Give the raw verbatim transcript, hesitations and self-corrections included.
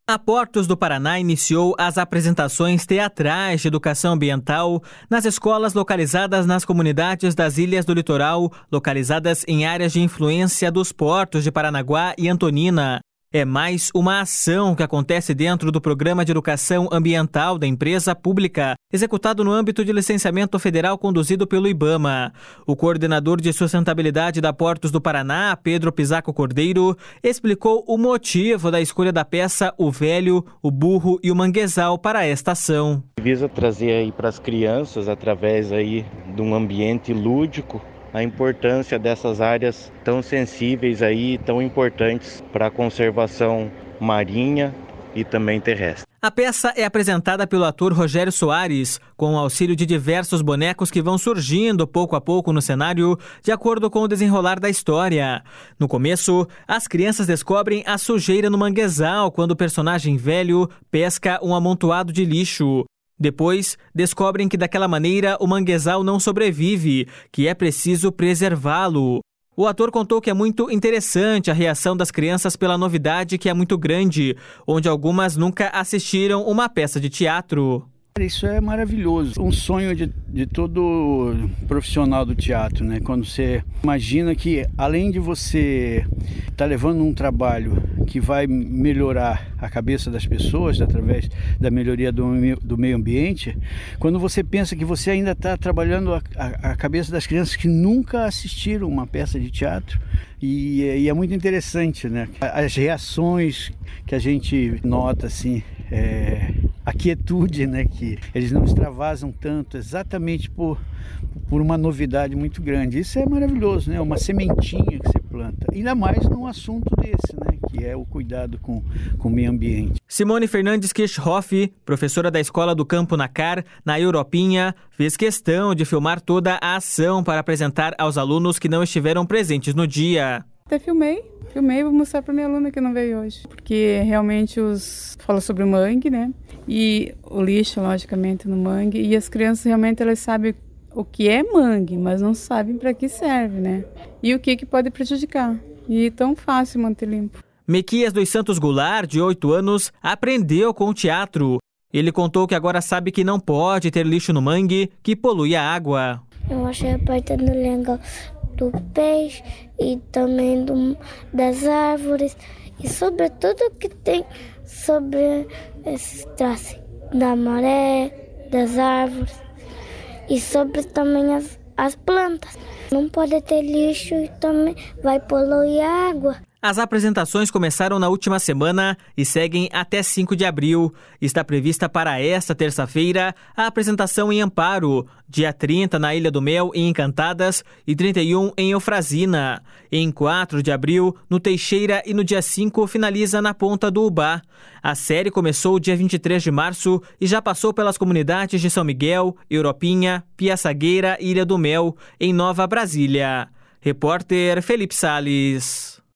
A Portos do Paraná iniciou as apresentações teatrais de educação ambiental nas escolas localizadas nas comunidades das ilhas do litoral, localizadas em áreas de influência dos portos de Paranaguá e Antonina. É mais uma ação que acontece dentro do Programa de Educação Ambiental da empresa pública, executado no âmbito de licenciamento federal conduzido pelo IBAMA. O coordenador de sustentabilidade da Portos do Paraná, Pedro Pisaco Cordeiro, explicou o motivo da escolha da peça O Velho, o Burro e o Manguezal para esta ação. Visa trazer aí para as crianças, através aí de um ambiente lúdico, a importância dessas áreas tão sensíveis aí, tão importantes para a conservação marinha e também terrestre. A peça é apresentada pelo ator Rogério Soares, com o auxílio de diversos bonecos que vão surgindo pouco a pouco no cenário, de acordo com o desenrolar da história. No começo, as crianças descobrem a sujeira no manguezal quando o personagem velho pesca um amontoado de lixo. Depois, descobrem que daquela maneira o manguezal não sobrevive, que é preciso preservá-lo. O ator contou que é muito interessante a reação das crianças pela novidade que é muito grande, onde algumas nunca assistiram uma peça de teatro. Isso é maravilhoso, um sonho de, de todo profissional do teatro, né? Quando você imagina que, além de você estar tá levando um trabalho que vai melhorar a cabeça das pessoas através da melhoria do, do meio ambiente, quando você pensa que você ainda está trabalhando a, a, a cabeça das crianças que nunca assistiram uma peça de teatro, e, e é muito interessante, né? As reações que a gente nota, assim, é, a quietude, né? Que eles não extravasam tanto, exatamente por, por uma novidade muito grande. Isso é maravilhoso, né? Uma sementinha que você planta, ainda mais num assunto desse, né? Que é o cuidado com, com o meio ambiente. Simone Fernandes Kirchhoff, professora da Escola do Campo Nacar, na Europinha, fez questão de filmar toda a ação para apresentar aos alunos que não estiveram presentes no dia. Até filmei, filmei e vou mostrar para minha aluna que não veio hoje. Porque realmente os fala sobre o mangue, né? E o lixo, logicamente, no mangue. E as crianças realmente elas sabem o que é mangue, mas não sabem para que serve, né? E o que, que pode prejudicar. E é tão fácil manter limpo. Mequias dos Santos Goulart, de oito anos, aprendeu com o teatro. Ele contou que agora sabe que não pode ter lixo no mangue, que polui a água. Eu achei a parte legal do peixe e também do, das árvores e sobre tudo que tem sobre esses traços da maré, das árvores e sobre também as, as plantas. Não pode ter lixo e também vai poluir a água. As apresentações começaram na última semana e seguem até cinco de abril. Está prevista para esta terça-feira a apresentação em Amparo, dia trinta na Ilha do Mel, em Encantadas, e trinta e um em Eufrazina. Em quatro de abril, no Teixeira, e no dia cinco finaliza na Ponta do Ubá. A série começou dia vinte e três de março e já passou pelas comunidades de São Miguel, Europinha, Piaçagueira e Ilha do Mel, em Nova Brasília. Repórter Felipe Salles.